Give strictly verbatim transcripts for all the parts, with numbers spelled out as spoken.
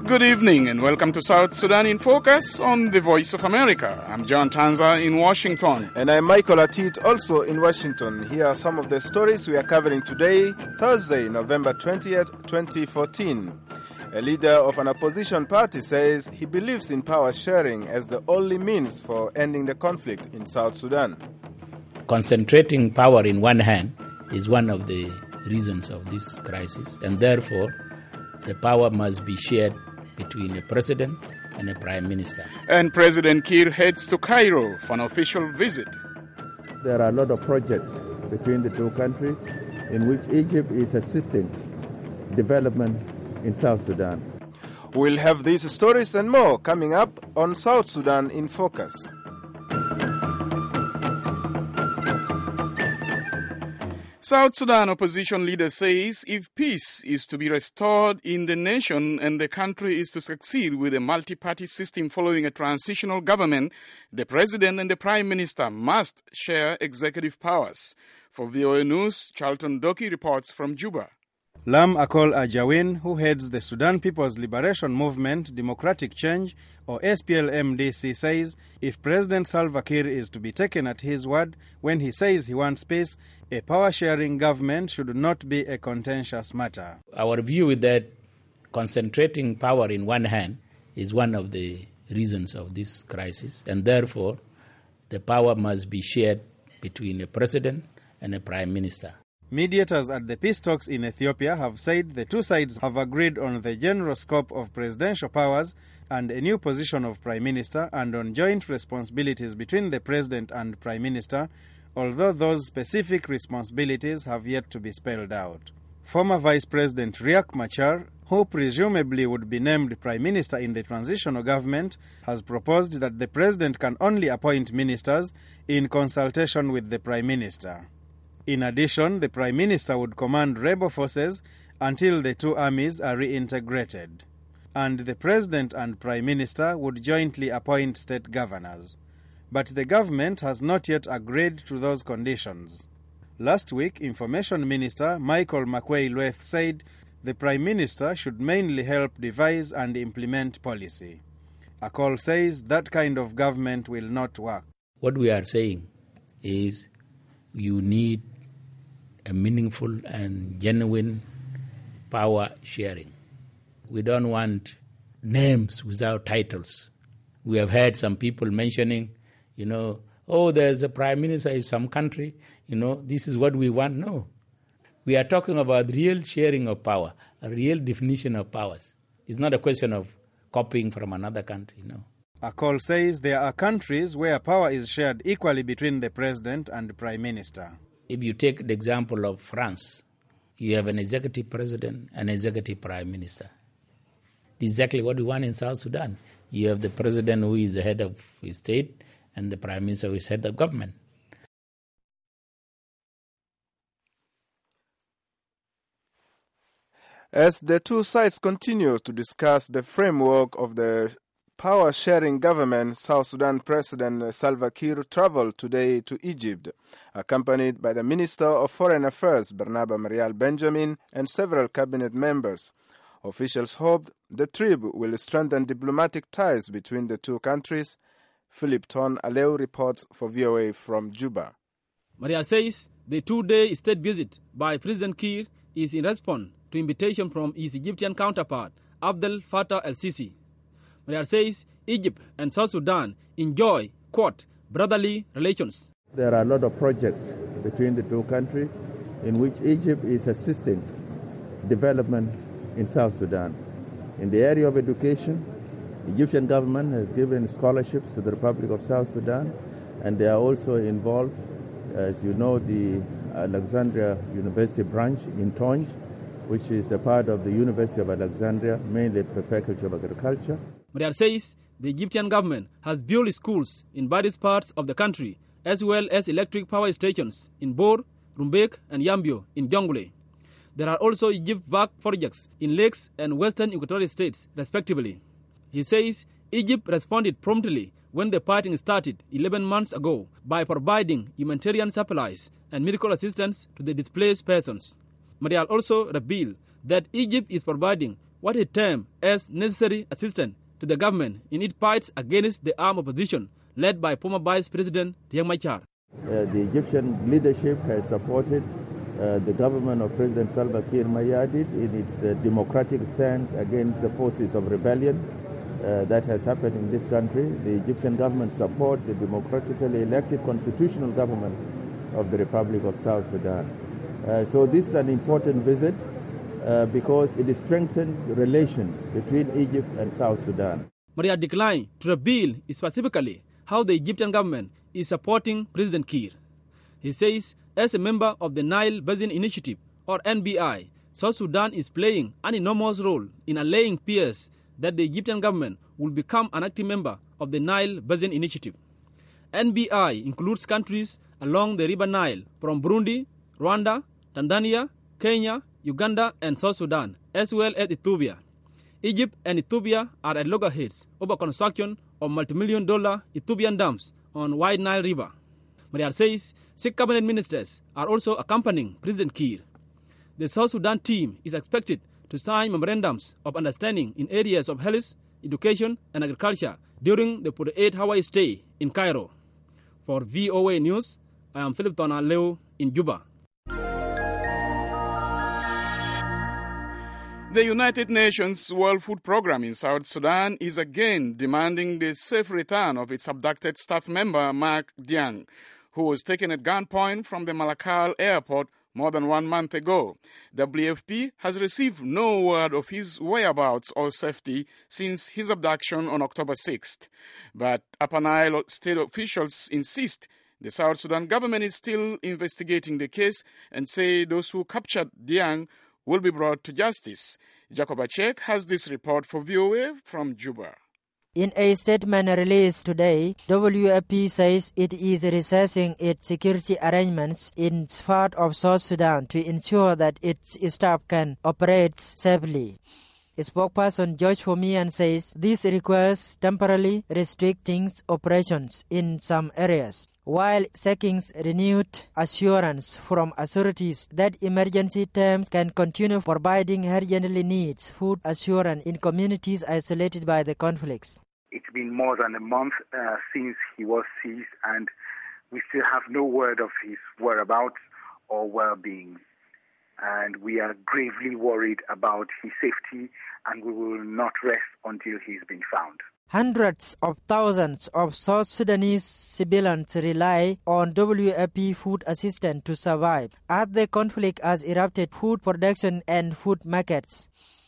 Good evening and welcome to South Sudan in Focus on the Voice of America. I'm John Tanza in Washington. And I'm Michael Atit, also in Washington. Here are some of the stories we are covering today, Thursday, November twentieth, twenty fourteen. A leader of an opposition party says he believes in power sharing as the only means for ending the conflict in South Sudan. Concentrating power in one hand is one of the reasons of this crisis, and therefore the power must be shared between a president and a prime minister. And President Kiir heads to Cairo for an official visit. There are a lot of projects between the two countries in which Egypt is assisting development in South Sudan. We'll have these stories and more coming up on South Sudan in Focus. South Sudan opposition leader says if peace is to be restored in the nation and the country is to succeed with a multi-party system following a transitional government, the president and the prime minister must share executive powers. For V O A News, Charlton Doki reports from Juba. Lam Akol Ajawin, who heads the Sudan People's Liberation Movement Democratic Change, or S P L M D C, says if President Salva Kiir is to be taken at his word when he says he wants peace, a power-sharing government should not be a contentious matter. Our view is that concentrating power in one hand is one of the reasons of this crisis, and therefore the power must be shared between a president and a prime minister. Mediators at the peace talks in Ethiopia have said the two sides have agreed on the general scope of presidential powers and a new position of prime minister and on joint responsibilities between the president and prime minister, although those specific responsibilities have yet to be spelled out. Former Vice President Riek Machar, who presumably would be named prime minister in the transitional government, has proposed that the president can only appoint ministers in consultation with the prime minister. In addition, the Prime Minister would command rebel forces until the two armies are reintegrated. And the President and Prime Minister would jointly appoint state governors. But the government has not yet agreed to those conditions. Last week, Information Minister Michael Makuei-Lueth said the Prime Minister should mainly help devise and implement policy. Akol says that kind of government will not work. What we are saying is you need a meaningful and genuine power sharing. We don't want names without titles. We have heard some people mentioning, you know, oh, there's a prime minister in some country, you know, this is what we want. No. We are talking about real sharing of power, a real definition of powers. It's not a question of copying from another country, no. Akol says there are countries where power is shared equally between the president and the prime minister. If you take the example of France, you have an executive president and executive prime minister. Exactly what we want in South Sudan. You have the president who is the head of state and the prime minister who is head of government. As the two sides continue to discuss the framework of the power-sharing government, South Sudan President Salva Kiir traveled today to Egypt, accompanied by the Minister of Foreign Affairs, Barnaba Marial Benjamin, and several cabinet members. Officials hope the trip will strengthen diplomatic ties between the two countries. Philip Ton Aleu reports for V O A from Juba. Marial says the two-day state visit by President Kiir is in response to invitation from his Egyptian counterpart, Abdel Fattah el-Sisi. Marial says Egypt and South Sudan enjoy, quote, brotherly relations. There are a lot of projects between the two countries in which Egypt is assisting development in South Sudan. In the area of education, the Egyptian government has given scholarships to the Republic of South Sudan, and they are also involved, as you know, the Alexandria University branch in Tonj, which is a part of the University of Alexandria, mainly the Faculty of Agriculture. Marial says the Egyptian government has built schools in various parts of the country, as well as electric power stations in Bor, Rumbek, and Yambio in Jonglei. There are also Egypt-backed projects in Lakes and Western Equatorial States, respectively. He says Egypt responded promptly when the fighting started eleven months ago by providing humanitarian supplies and medical assistance to the displaced persons. Marial also revealed that Egypt is providing what he termed as necessary assistance to the government in its fight against the armed opposition led by former Vice President Riek Machar. Uh, the Egyptian leadership has supported uh, the government of President Salva Kiir Mayardit in its uh, democratic stance against the forces of rebellion uh, that has happened in this country. The Egyptian government supports the democratically elected constitutional government of the Republic of South Sudan. Uh, so this is an important visit uh, because it strengthens relations between Egypt and South Sudan. Maria declined to reveal specifically how the Egyptian government is supporting President Kiir. He says, as a member of the Nile Basin Initiative, or N B I, South Sudan is playing an enormous role in allaying fears that the Egyptian government will become an active member of the Nile Basin Initiative. N B I includes countries along the River Nile from Burundi, Rwanda, Tanzania, Kenya, Uganda, and South Sudan, as well as Ethiopia. Egypt and Ethiopia are at loggerheads over construction of multi-million dollar Ethiopian dams on White Nile River. Mariar says six cabinet ministers are also accompanying President Kiir. The South Sudan team is expected to sign memorandums of understanding in areas of health, education, and agriculture during the forty-eight hour stay in Cairo. For V O A News, I am Philip Tonaleo in Juba. The United Nations World Food Programme in South Sudan is again demanding the safe return of its abducted staff member Mark Diang, who was taken at gunpoint from the Malakal airport more than one month ago. W F P has received no word of his whereabouts or safety since his abduction on October sixth. But Upper Nile state officials insist the South Sudan government is still investigating the case and say those who captured Diang will be brought to justice. Jacob Achek has this report for V O A from Juba. In a statement released today, W F P says it is reassessing its security arrangements in part of South Sudan to ensure that its staff can operate safely. Spokesperson George Fomian says this requires temporarily restricting operations in some areas, while seeking renewed assurance from authorities that emergency teams can continue providing urgently needs food assurance in communities isolated by the conflicts. It's been more than a month uh, since he was seized, and we still have no word of his whereabouts or well-being. And we are gravely worried about his safety, and we will not rest until he's been found. Hundreds of thousands of South Sudanese civilians rely on W F P food assistance to survive, as the conflict has erupted food production and food markets.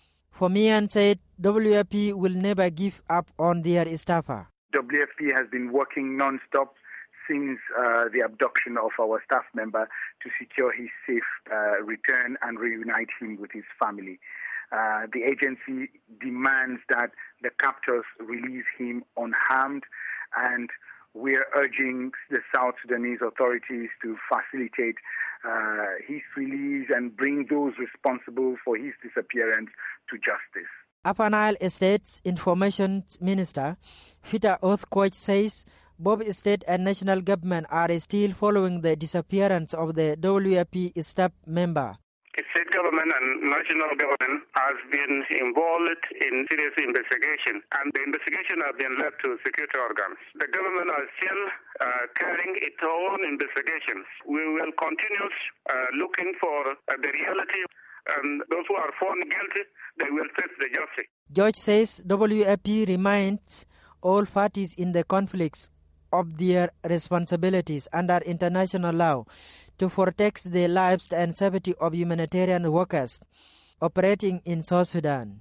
Fomian said W F P will never give up on their staffer. W F P has been working non-stop since uh, the abduction of our staff member to secure his safe uh, return and reunite him with his family. Uh, the agency demands that the captors release him unharmed, and we're urging the South Sudanese authorities to facilitate uh, his release and bring those responsible for his disappearance to justice. Upper Nile State's Information Minister, Peter Oathcourt, says both state and national government are still following the disappearance of the W F P staff member. The state government and national government has been involved in serious investigation, and the investigation has been left to security organs. The government is still uh, carrying its own investigations. We will continue uh, looking for uh, the reality, and those who are found guilty, they will face the justice. George says W F P reminds all parties in the conflicts of their responsibilities under international law to protect the lives and safety of humanitarian workers operating in South Sudan.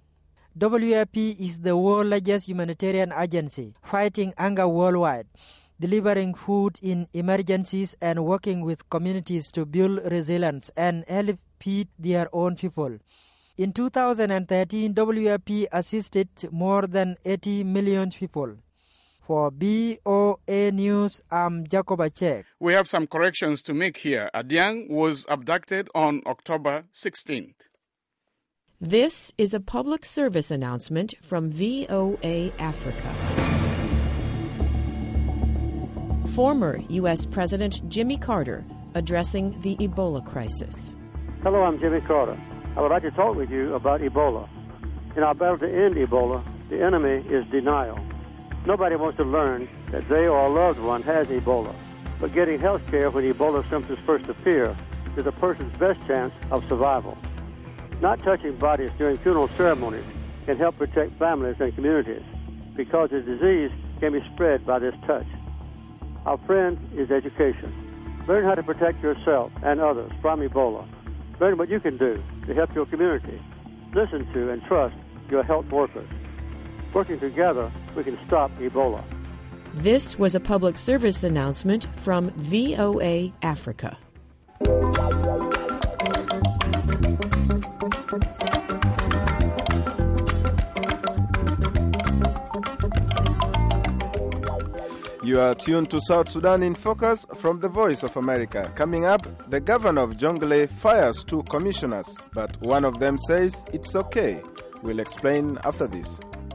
W F P is the world's largest humanitarian agency, fighting hunger worldwide, delivering food in emergencies and working with communities to build resilience and help feed their own people. In two thousand thirteen, W F P assisted more than eighty million people. For B O A News, I'm Jacob Achek. We have some corrections to make here. Diang was abducted on October sixteenth. This is a public service announcement from V O A Africa. Former U S President Jimmy Carter addressing the Ebola crisis. Hello, I'm Jimmy Carter. I would like to talk with you about Ebola. In our battle to end Ebola, the enemy is denial. Nobody wants to learn that they or a loved one has Ebola. But getting health care when Ebola symptoms first appear is a person's best chance of survival. Not touching bodies during funeral ceremonies can help protect families and communities because the disease can be spread by this touch. Our friend is education. Learn how to protect yourself and others from Ebola. Learn what you can do to help your community. Listen to and trust your health workers. Working together, we can stop Ebola. This was a public service announcement from V O A Africa. You are tuned to South Sudan in Focus from the Voice of America. Coming up, the governor of Jonglei fires two commissioners, but one of them says it's okay. We'll explain after this.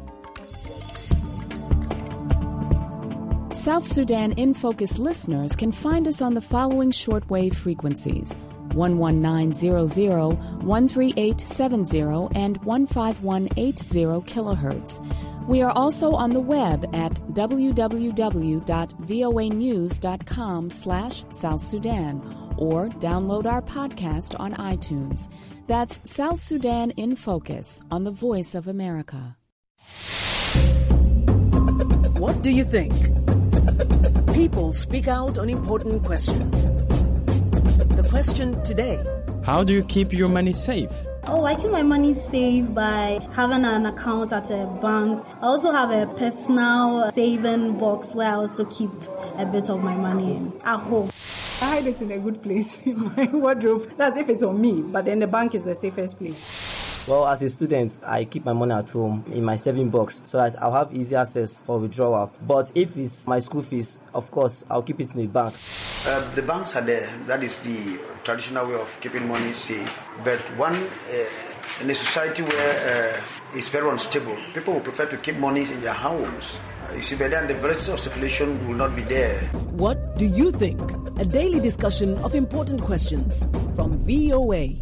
South Sudan in Focus listeners can find us on the following shortwave frequencies: one one nine zero zero, one three eight seven zero, and one five one eight zero kilohertz. We are also on the web at w w w dot voa news dot com slash South Sudan or download our podcast on iTunes. That's South Sudan in Focus on the Voice of America. What do you think? People speak out on important questions. The question today: how do you keep your money safe? Oh, I keep my money safe by having an account at a bank. I also have a personal saving box where I also keep a bit of my money at home. I hide it in a good place in my wardrobe. That's if it's on me, but then the bank is the safest place. Well, as a student, I keep my money at home in my saving box so that I'll have easy access for withdrawal. But if it's my school fees, of course, I'll keep it in the bank. Uh, the banks are there. That is the traditional way of keeping money safe. But one, uh, in a society where uh, it's very unstable, people will prefer to keep money in their homes. Uh, you see, but then the velocity of circulation will not be there. What do you think? A daily discussion of important questions from V O A.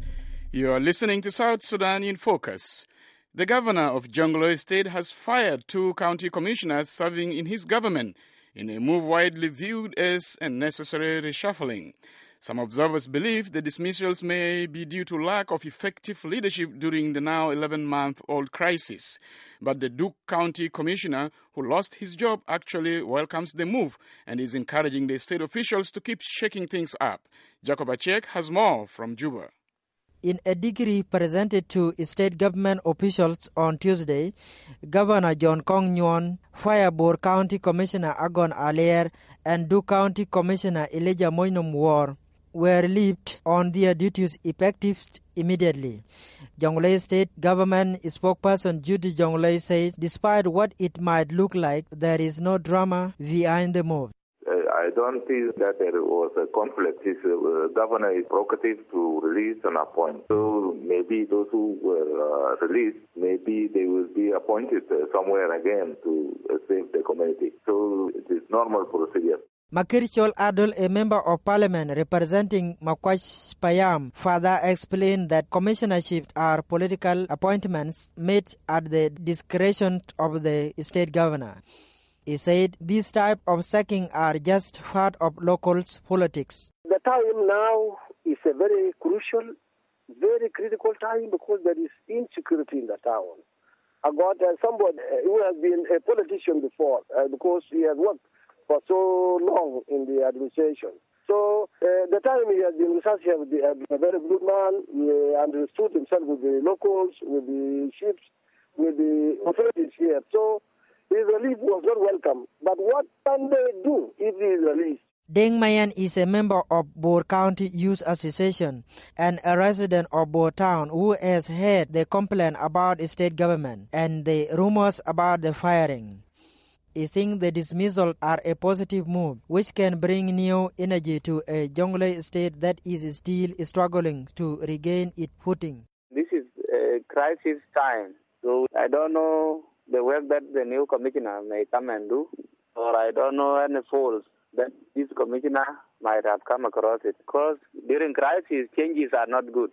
You are listening to South Sudan in Focus. The governor of Jonglei State has fired two county commissioners serving in his government in a move widely viewed as a necessary reshuffling. Some observers believe the dismissals may be due to lack of effective leadership during the now eleven-month-old crisis. But the Duke County Commissioner, who lost his job, actually welcomes the move and is encouraging the state officials to keep shaking things up. Jacob Achek has more from Juba. In a decree presented to state government officials on Tuesday, Governor John Kong Nyon, fired Bor County Commissioner Agon Alier, and Duke County Commissioner Elijah Moinum War were relieved on their duties effective immediately. Jonglei State Government spokesperson Judy Jonglei says despite what it might look like, there is no drama behind the move. I don't think that there was a conflict. His uh, governor is prerogative to release and appoint. So maybe those who were uh, released, maybe they will be appointed uh, somewhere again to uh, save the community. So it is normal procedure. Makirchol Adol, a member of parliament representing Makwash Payam, further explained that commissionerships are political appointments made at the discretion of the state governor. He said these type of sacking are just part of local politics. The time now is a very crucial, very critical time because there is insecurity in the town. I got uh, somebody who has been a politician before uh, because he has worked for so long in the administration. So uh, the time he has been with us, he has been a very good man. He understood himself with the locals, with the chiefs, with the authorities here. So his release was not welcome. But what can they do if he is released? Deng Mayan is a member of Bor County Youth Association and a resident of Bor Town who has heard the complaint about the state government and the rumors about the firing. He thinks the dismissal are a positive move which can bring new energy to a Jonglei state that is still struggling to regain its footing. This is a crisis time, so I don't know the work that the new commissioner may come and do, or I don't know any faults that this commissioner might have come across it. Because during crisis, changes are not good. Huh?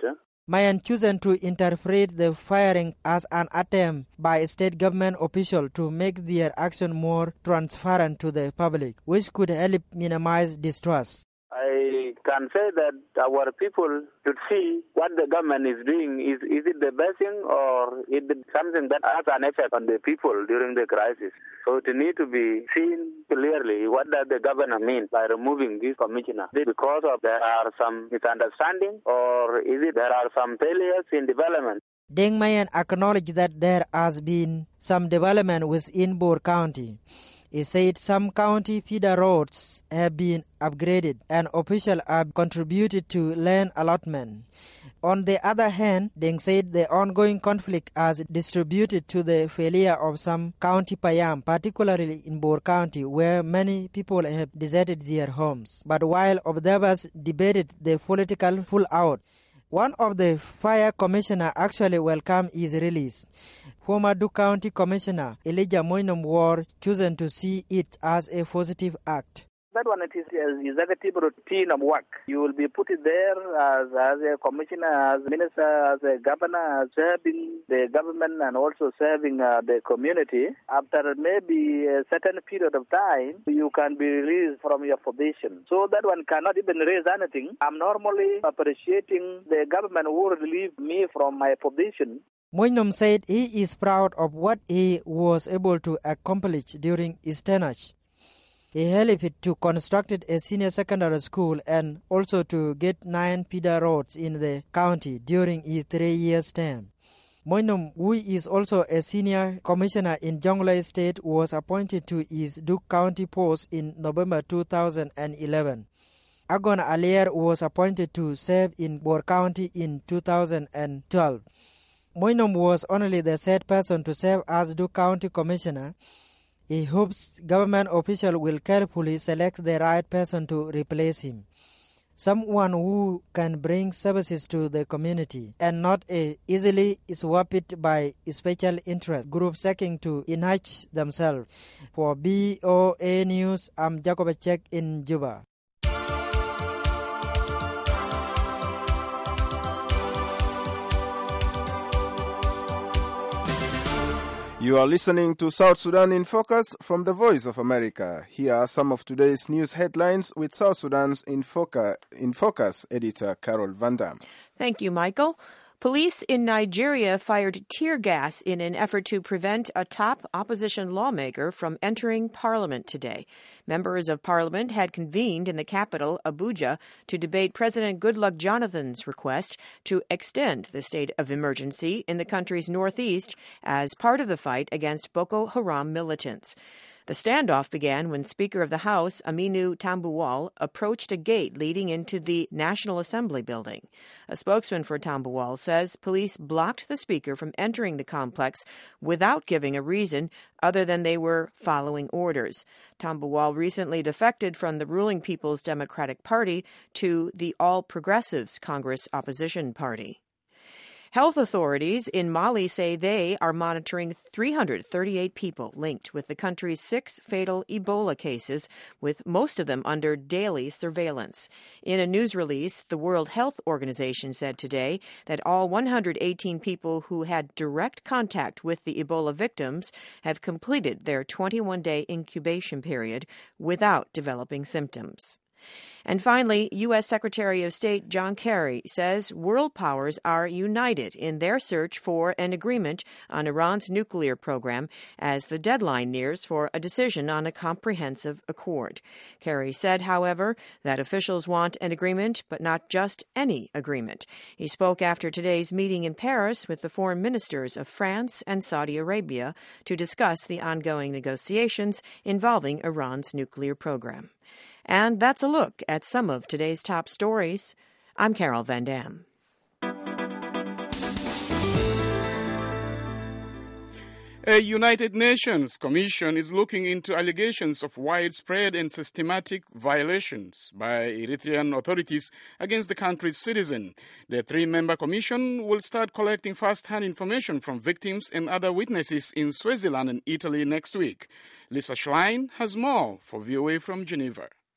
Mayan chosen to interpret the firing as an attempt by a state government official to make their action more transparent to the public, which could help minimize distrust. I can say that our people should see what the government is doing. Is is it the best thing, or is it something that has an effect on the people during the crisis? So it needs to be seen clearly what does the government mean by removing this commissioner. Is it because of there are some misunderstanding, or is it there are some failures in development? Deng Mayan acknowledged that there has been some development within Bor County. He said some county feeder roads have been upgraded and officials have contributed to land allotment. On the other hand, Deng said the ongoing conflict has distributed to the failure of some county payam, particularly in Bor County, where many people have deserted their homes. But while observers debated the political fallout, one of the fire commissioner actually welcomed his release. Former Duke County Commissioner Elijah Moinam War chosen to see it as a positive act. That one, it is an executive routine of work. You will be put there as, as a commissioner, as a minister, as a governor, serving the government and also serving uh, the community. After maybe a certain period of time, you can be released from your position. So that one cannot even raise anything. I'm normally appreciating the government who relieved me from my position. Moinam said he is proud of what he was able to accomplish during his tenure. He helped to construct a senior secondary school and also to get nine feeder roads in the county during his three years term. Moinam, who is also a senior commissioner in Jonglei State, was appointed to his Duke County post in November two thousand eleven. Agon Alier was appointed to serve in Bor County in two thousand twelve. Moinam was only the third person to serve as Duke County Commissioner. He hopes government officials will carefully select the right person to replace him, someone who can bring services to the community and not a easily swapped by special interest groups seeking to enrich themselves. For B O A News, I'm Jacob Echek in Juba. You are listening to South Sudan in Focus from the Voice of America. Here are some of today's news headlines with South Sudan's In Focus, in Focus editor Carol Van Dam. Thank you, Michael. Police in Nigeria fired tear gas in an effort to prevent a top opposition lawmaker from entering parliament today. Members of parliament had convened in the capital, Abuja, to debate President Goodluck Jonathan's request to extend the state of emergency in the country's northeast as part of the fight against Boko Haram militants. The standoff began when Speaker of the House, Aminu Tambuwal, approached a gate leading into the National Assembly building. A spokesman for Tambuwal says police blocked the Speaker from entering the complex without giving a reason other than they were following orders. Tambuwal recently defected from the ruling People's Democratic Party to the All Progressives Congress opposition party. Health authorities in Mali say they are monitoring three hundred thirty-eight people linked with the country's six fatal Ebola cases, with most of them under daily surveillance. In a news release, the World Health Organization said today that all one hundred eighteen people who had direct contact with the Ebola victims have completed their twenty-one day incubation period without developing symptoms. And finally, U S Secretary of State John Kerry says world powers are united in their search for an agreement on Iran's nuclear program as the deadline nears for a decision on a comprehensive accord. Kerry said, however, that officials want an agreement, but not just any agreement. He spoke after today's meeting in Paris with the foreign ministers of France and Saudi Arabia to discuss the ongoing negotiations involving Iran's nuclear program. And that's a look at some of today's top stories. I'm Carol Van Dam. A United Nations commission is looking into allegations of widespread and systematic violations by Eritrean authorities against the country's citizens. The three-member commission will start collecting first-hand information from victims and other witnesses in Swaziland and Italy next week. Lisa Schlein has more for V O A from Geneva.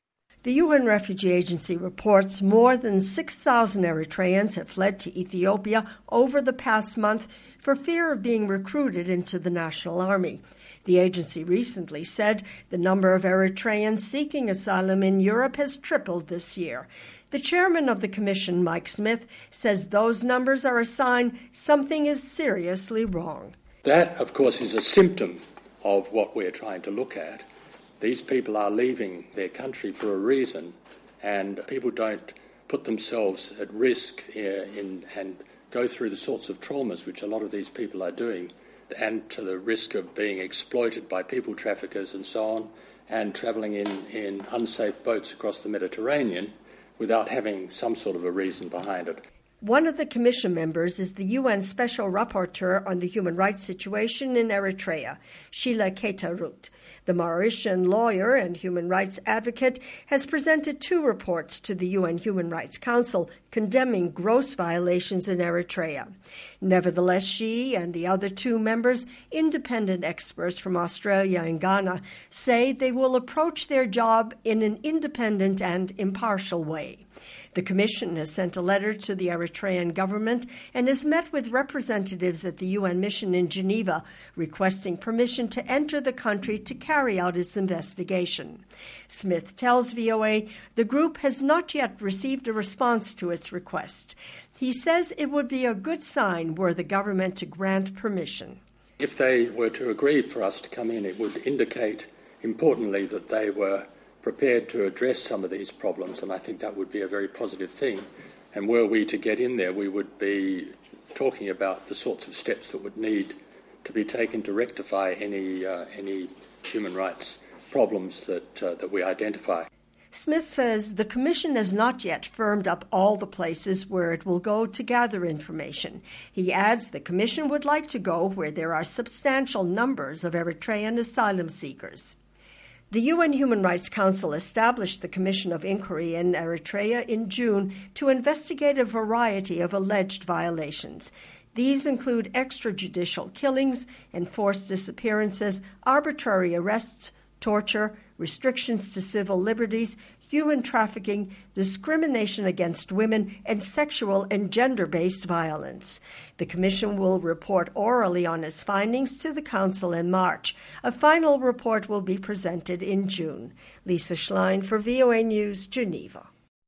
The U N Refugee Agency reports more than six thousand Eritreans have fled to Ethiopia over the past month for fear of being recruited into the National Army. The agency recently said the number of Eritreans seeking asylum in Europe has tripled this year. The chairman of the commission, Mike Smith, says those numbers are a sign something is seriously wrong. That, of course, is a symptom of what we're trying to look at. These people are leaving their country for a reason, and people don't put themselves at risk uh, in, and go through the sorts of traumas which a lot of these people are doing, and to the risk of being exploited by people traffickers and so on, and travelling in, in unsafe boats across the Mediterranean without having some sort of a reason behind it. One of the commission members is the U N Special Rapporteur on the human rights situation in Eritrea, Sheila Keita-Root. The Mauritian lawyer and human rights advocate has presented two reports to the U N Human Rights Council condemning gross violations in Eritrea. Nevertheless, she and the other two members, independent experts from Australia and Ghana, say they will approach their job in an independent and impartial way. The Commission has sent a letter to the Eritrean government and has met with representatives at the U N mission in Geneva, requesting permission to enter the country to carry out its investigation. Smith tells V O A the group has not yet received a response to its request. He says it would be a good sign were the government to grant permission. If they were to agree for us to come in, it would indicate, importantly, that they were prepared to address some of these problems, and I think that would be a very positive thing. And were we to get in there, we would be talking about the sorts of steps that would need to be taken to rectify any uh, any human rights problems that uh, that we identify. Smith says the Commission has not yet firmed up all the places where it will go to gather information. He adds the Commission would like to go where there are substantial numbers of Eritrean asylum seekers. The U N Human Rights Council established the Commission of Inquiry in Eritrea in June to investigate a variety of alleged violations. These include extrajudicial killings, enforced disappearances, arbitrary arrests, torture, restrictions to civil liberties, human trafficking, discrimination against women, and sexual and gender-based violence. The Commission will report orally on its findings to the Council in March. A final report will be presented in June. Lisa Schlein for V O A News, Geneva.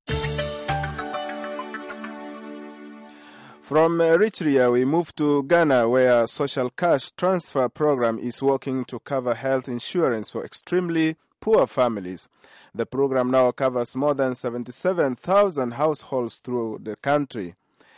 From Eritrea, we move to Ghana, where Social Cash Transfer Program is working to cover health insurance for extremely poor families. The program now covers more than seventy-seven thousand households through the country.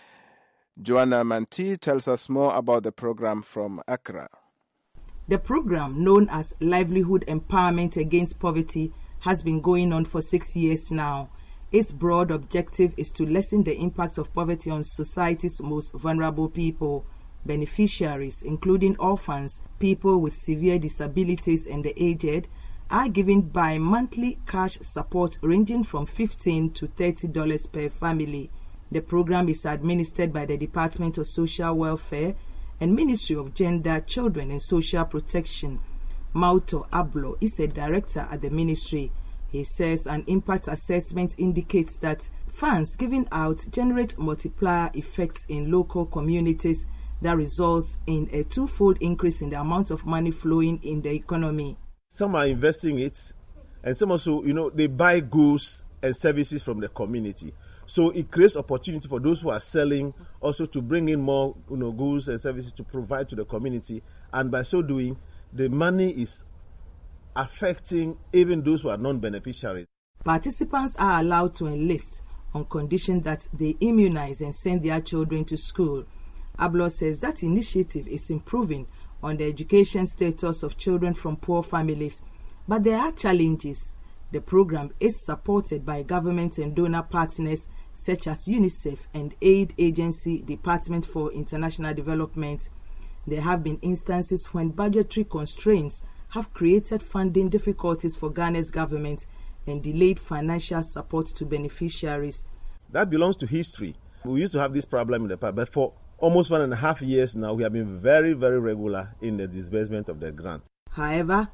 Joanna Manti tells us more about the program from Accra. The program, known as Livelihood Empowerment Against Poverty, has been going on for six years now. Its broad objective is to lessen the impact of poverty on society's most vulnerable people. Beneficiaries, including orphans, people with severe disabilities, and the aged, are given bi-monthly cash support ranging from fifteen to thirty dollars per family. The program is administered by the Department of Social Welfare and Ministry of Gender, Children and Social Protection. Mauto Ablo is a director at the ministry. He says an impact assessment indicates that funds given out generate multiplier effects in local communities that results in a twofold increase in the amount of money flowing in the economy. Some are investing it, and some also, you know, they buy goods and services from the community. So it creates opportunity for those who are selling also to bring in more, you know, goods and services to provide to the community. And by so doing, the money is affecting even those who are non-beneficiaries. Participants are allowed to enlist on condition that they immunize and send their children to school. Ablo says that initiative is improving on the education status of children from poor families, but there are challenges. The program is supported by government and donor partners such as UNICEF and aid agency Department for International Development. There have been instances when budgetary constraints have created funding difficulties for Ghana's government and delayed financial support to beneficiaries. That belongs to history. We used to have this problem in the past, but for almost one and a half years now, we have been very, very regular in the disbursement of the grant. However,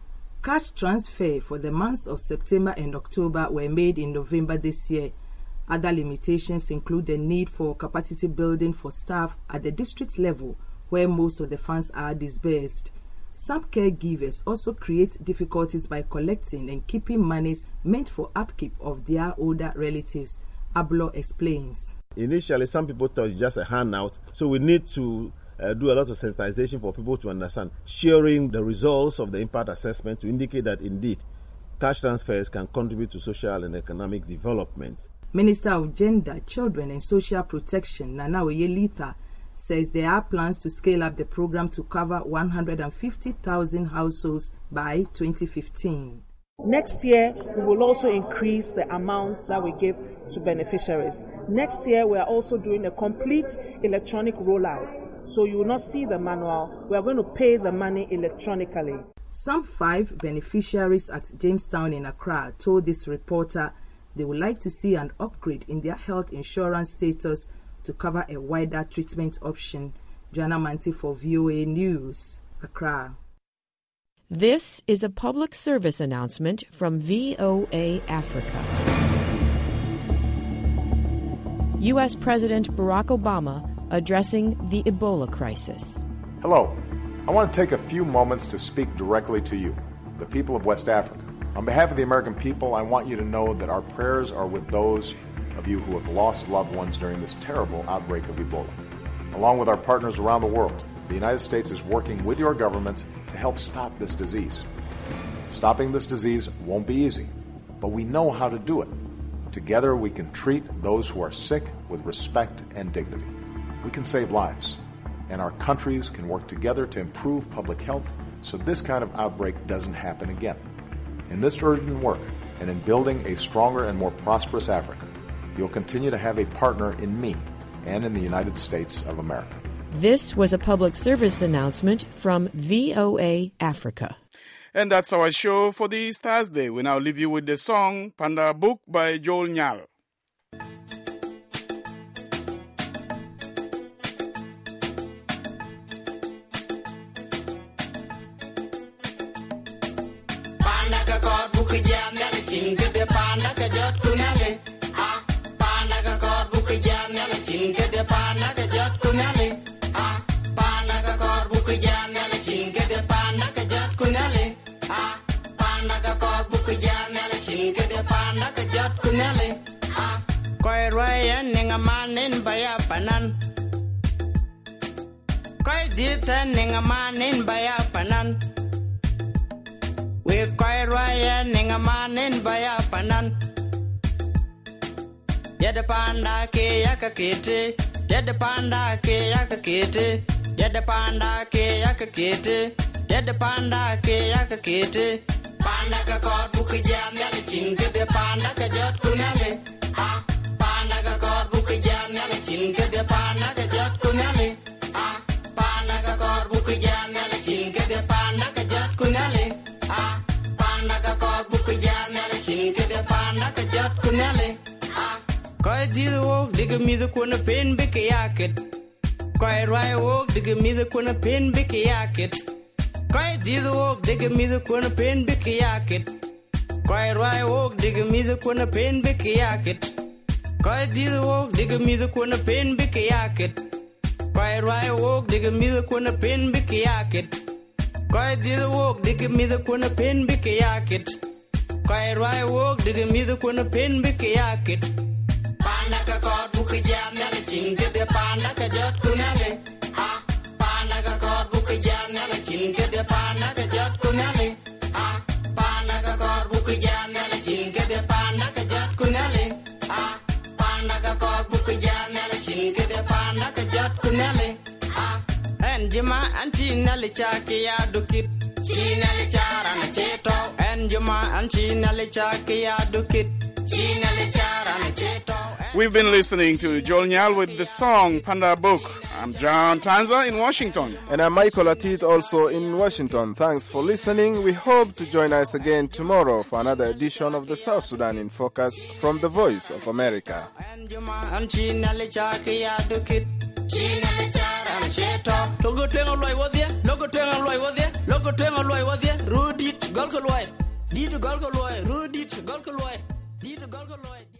Cash transfer for the months of September and October were made in November this year. Other limitations include the need for capacity building for staff at the district level, where most of the funds are disbursed. Some caregivers also create difficulties by collecting and keeping monies meant for upkeep of their older relatives. Ablo explains. Initially, some people thought it's just a handout, so we need to uh, do a lot of sensitization for people to understand, sharing the results of the impact assessment to indicate that indeed cash transfers can contribute to social and economic development. Minister of Gender, Children and Social Protection, Nana Oyelitha, says there are plans to scale up the program to cover one hundred fifty thousand households by twenty fifteen. Next year, we will also increase the amount that we give to beneficiaries. Next year, we are also doing a complete electronic rollout. So you will not see the manual. We are going to pay the money electronically. Some five beneficiaries at Jamestown in Accra told this reporter they would like to see an upgrade in their health insurance status to cover a wider treatment option. Joanna Manti for V O A News, Accra. This is a public service announcement from V O A Africa. U S President Barack Obama addressing the Ebola crisis. Hello. I want to take a few moments to speak directly to you, the people of West Africa. On behalf of the American people, I want you to know that our prayers are with those of you who have lost loved ones during this terrible outbreak of Ebola. Along with our partners around the world, the United States is working with your governments to help stop this disease. Stopping this disease won't be easy, but we know how to do it. Together, we can treat those who are sick with respect and dignity. We can save lives, and our countries can work together to improve public health so this kind of outbreak doesn't happen again. In this urgent work and in building a stronger and more prosperous Africa, you'll continue to have a partner in me and in the United States of America. This was a public service announcement from V O A Africa. And that's our show for this Thursday. We now leave you with the song Panda Book by Joel Nyal. Koi raya ninga manin baya panan. Koi dita ninga manin baya panan. We koi raya ninga manin baya panan. Yada panda ke yaka kete. Yada panda ke yaka kete. Yada panda ke yaka kete. Yada panda ke yaka kete. Panda ka kor buki jam yala chinke de panda ka jot kunale. Ah, panda ka kor buki jam yala chinke de panda ka jot kunale. Ah, panda ka kor buki jam yala chinke de panda ka jot kunale. Ah, panda ka kor buki jam yala chinke de panda ka jot kunale. Ah, koi dil wok diga midu kuna pen bike yakit. Koi rai wok diga midu kuna pen bike yakit. Koi did walk, dig me the corner pen bick yakit. Koi rye walk, dig me the corner pen bick yakit. Koi did walk, dig me the corner pen bick yakit. Koi rye walk, dig me the corner pen bick yakit. Koi did walk, dig me the corner pen bick yakit. Koi rye walk, dig me the corner pen bick yakit. Panda ka kor buki jam yala chinke de panda ka jot kunale. Ah, panda ka kor buki jam yala chinke de panda ka jot kunale. Ah, panda ka kor buki jam yala chinke de panda ka jot kunale. Ah, panda ka kor buki jam yala chinke de panda ka jot kunale. Ah, en jama anchi nale chaki ya dukit. Chi nale chara na cheto. En jama anchi nale chaki ya dukit. Chi nale chara na cheto. We've been listening to Joel Nyal with the song Panda Book. I'm John Tanza in Washington. And I'm Michael Atit, also in Washington. Thanks for listening. We hope to join us again tomorrow for another edition of the South Sudan in Focus from the Voice of America. Logo tenga loy wodye, logo tenga loy wodye, logo tenga loy wodye, rudit. golko loy dit golko loy ru dit golko loy dit golko loy